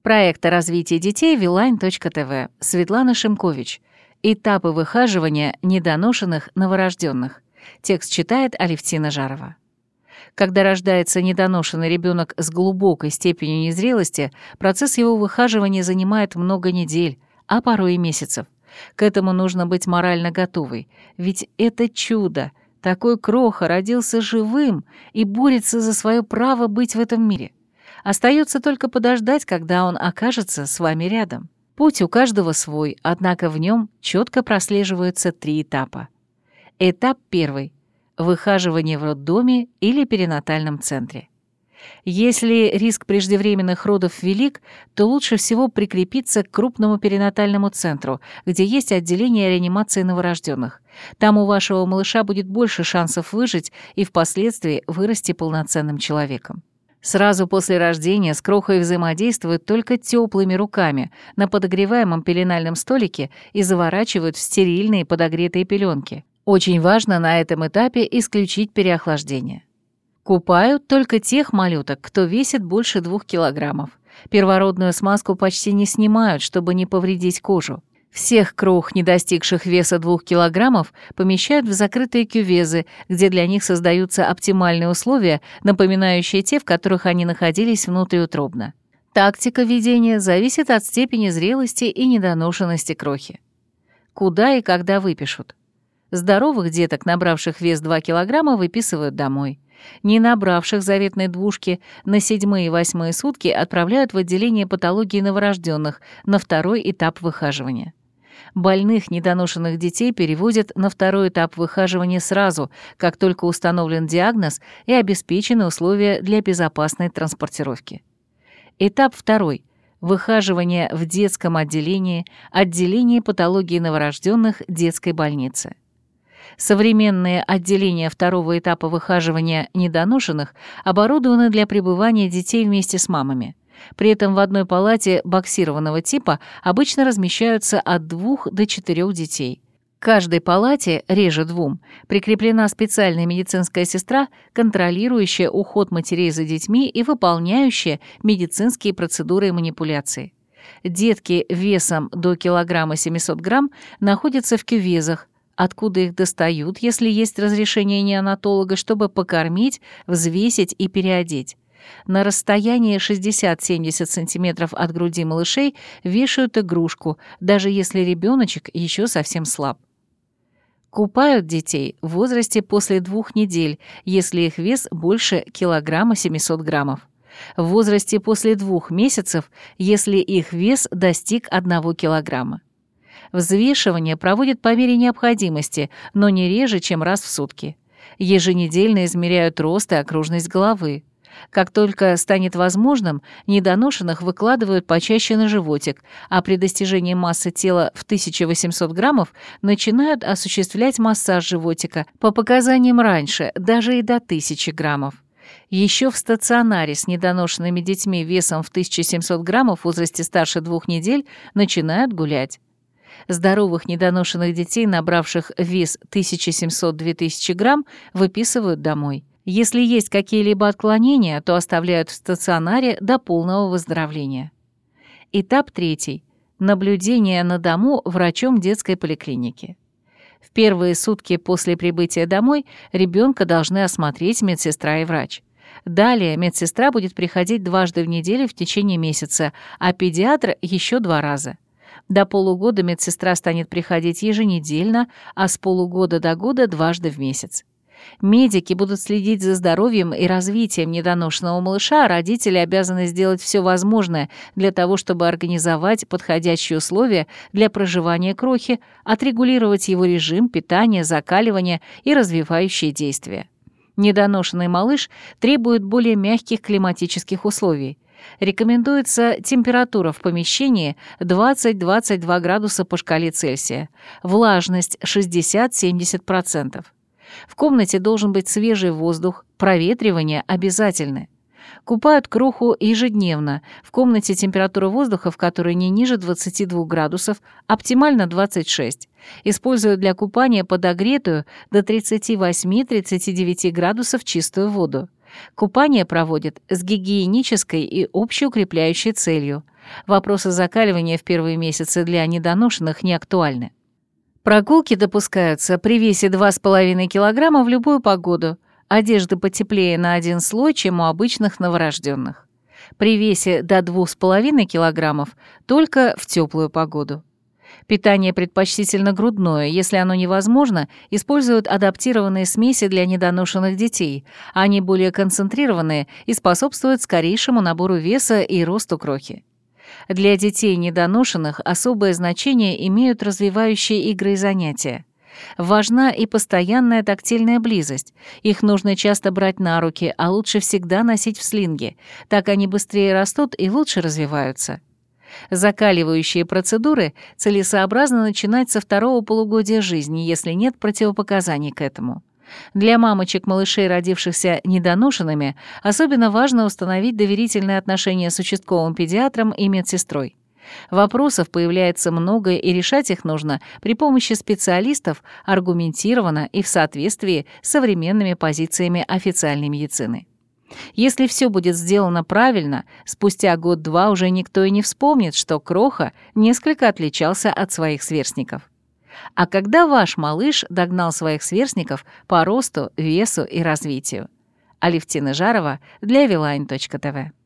Проект о развитии детей Вилайн.ТВ. Светлана Шимкович. Этапы выхаживания недоношенных новорожденных. Текст читает Алевтина Жарова. Когда рождается недоношенный ребенок с глубокой степенью незрелости, процесс его выхаживания занимает много недель, а порой и месяцев. К этому нужно быть морально готовой, ведь это чудо. Такой кроха родился живым и борется за свое право быть в этом мире. Остается только подождать, когда он окажется с вами рядом. Путь у каждого свой, однако в нем четко прослеживаются 3 этапа. Этап 1. Выхаживание в роддоме или перинатальном центре. Если риск преждевременных родов велик, то лучше всего прикрепиться к крупному перинатальному центру, где есть отделение реанимации новорожденных. Там у вашего малыша будет больше шансов выжить и впоследствии вырасти полноценным человеком. Сразу после рождения с крохой взаимодействуют только теплыми руками на подогреваемом пеленальном столике и заворачивают в стерильные подогретые пеленки. Очень важно на этом этапе исключить переохлаждение. Купают только тех малюток, кто весит больше 2 килограммов. Первородную смазку почти не снимают, чтобы не повредить кожу. Всех крох, не достигших веса 2 килограммов, помещают в закрытые кювезы, где для них создаются оптимальные условия, напоминающие те, в которых они находились внутриутробно. Тактика ведения зависит от степени зрелости и недоношенности крохи. Куда и когда выпишут? Здоровых деток, набравших вес 2 килограмма, выписывают домой. Не набравших заветной двушки на 7-е и 8-е сутки отправляют в отделение патологии новорожденных на 2-й этап выхаживания. Больных недоношенных детей переводят на 2-й этап выхаживания сразу, как только установлен диагноз и обеспечены условия для безопасной транспортировки. Этап 2. Выхаживание в детском отделении, отделении патологии новорожденных детской больницы. Современные отделения 2-го этапа выхаживания недоношенных оборудованы для пребывания детей вместе с мамами. При этом в одной палате боксированного типа обычно размещаются от 2 до 4 детей. К каждой палате, реже 2, прикреплена специальная медицинская сестра, контролирующая уход матерей за детьми и выполняющая медицинские процедуры и манипуляции. Детки весом до килограмма 700 грамм находятся в кювезах, откуда их достают, если есть разрешение неонатолога, чтобы покормить, взвесить и переодеть. На расстоянии 60-70 см от груди малышей вешают игрушку, даже если ребеночек еще совсем слаб. Купают детей в возрасте после 2 недель, если их вес больше килограмма 700 граммов. В возрасте после 2 месяцев, если их вес достиг 1 килограмма. Взвешивание проводят по мере необходимости, но не реже, чем раз в сутки. Еженедельно измеряют рост и окружность головы. Как только станет возможным, недоношенных выкладывают почаще на животик, а при достижении массы тела в 1800 граммов начинают осуществлять массаж животика, по показаниям раньше, даже и до 1000 граммов. Еще в стационаре с недоношенными детьми весом в 1700 граммов в возрасте старше 2 недель начинают гулять. Здоровых недоношенных детей, набравших вес 1700-2000 грамм, выписывают домой. Если есть какие-либо отклонения, то оставляют в стационаре до полного выздоровления. Этап 3. Наблюдение на дому врачом детской поликлиники. В первые сутки после прибытия домой ребенка должны осмотреть медсестра и врач. Далее медсестра будет приходить 2 раза в неделю в течение месяца, а педиатр еще 2 раза. До полугода медсестра станет приходить еженедельно, а с полугода до года 2 раза в месяц. Медики будут следить за здоровьем и развитием недоношенного малыша, а родители обязаны сделать все возможное для того, чтобы организовать подходящие условия для проживания крохи, отрегулировать его режим, питание, закаливание и развивающие действия. Недоношенный малыш требует более мягких климатических условий. Рекомендуется температура в помещении 20-22 градуса по шкале Цельсия, влажность 60-70%. В комнате должен быть свежий воздух, проветривание обязательны. Купают кроху ежедневно. В комнате температура воздуха, в которой не ниже 22 градусов, оптимально 26. Используют для купания подогретую до 38-39 градусов чистую воду. Купание проводят с гигиенической и общеукрепляющей целью. Вопросы закаливания в первые месяцы для недоношенных не актуальны. Прогулки допускаются при весе 2,5 кг в любую погоду, одежды потеплее на 1 слой, чем у обычных новорожденных. При весе до 2,5 кг только в теплую погоду. Питание предпочтительно грудное, если оно невозможно, используют адаптированные смеси для недоношенных детей, они более концентрированные и способствуют скорейшему набору веса и росту крохи. Для детей недоношенных особое значение имеют развивающие игры и занятия. Важна и постоянная тактильная близость. Их нужно часто брать на руки, а лучше всегда носить в слинге. Так они быстрее растут и лучше развиваются. Закаливающие процедуры целесообразно начинать со второго полугодия жизни, если нет противопоказаний к этому. Для мамочек-малышей, родившихся недоношенными, особенно важно установить доверительные отношения с участковым педиатром и медсестрой. Вопросов появляется много, и решать их нужно при помощи специалистов аргументированно и в соответствии с современными позициями официальной медицины. Если все будет сделано правильно, спустя год-два уже никто и не вспомнит, что Кроха несколько отличался от своих сверстников. А когда ваш малыш догнал своих сверстников по росту, весу и развитию? Алевтина Жарова для Viline.tv